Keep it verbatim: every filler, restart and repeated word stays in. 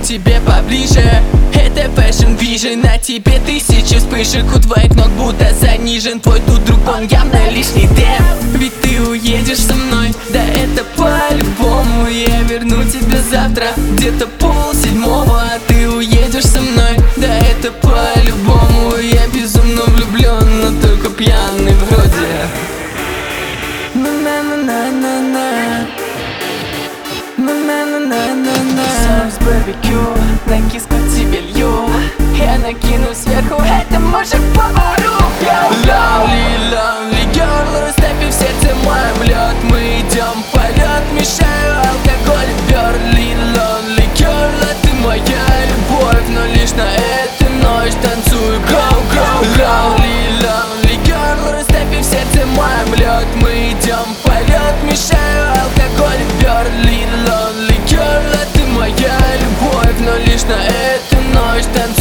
тебе поближе. Это Fashion Vision, на тебе тысячи вспышек. У твоих ног будто занижен твой тут друг, он явно лишний темп. Ведь ты уедешь со мной, да это по-любому. Я верну тебя завтра, где-то пол седьмого. Ты уедешь со мной, да это по-любому. Я безумно влюблен, но только пьяный вроде. На-на-на-на-на-на, на-на-на-на-на-на. Соус барбекю, на киску тебе лью. Я накину сверху этому же повару. Lovely, lovely girl, растопи в сердце мой омлет. Мы идем в полет, мешаю алкоголь в Берли. Lonely girl, а ты моя любовь, но лишь на эту ночь танцую, go, go. Lovely, lovely girl, растопи в сердце мой омлет. Мы идем в полет, мешаю алкоголь в Берли. Lonely girl, а ты моя любовь, но лишь на эту ночь танцую.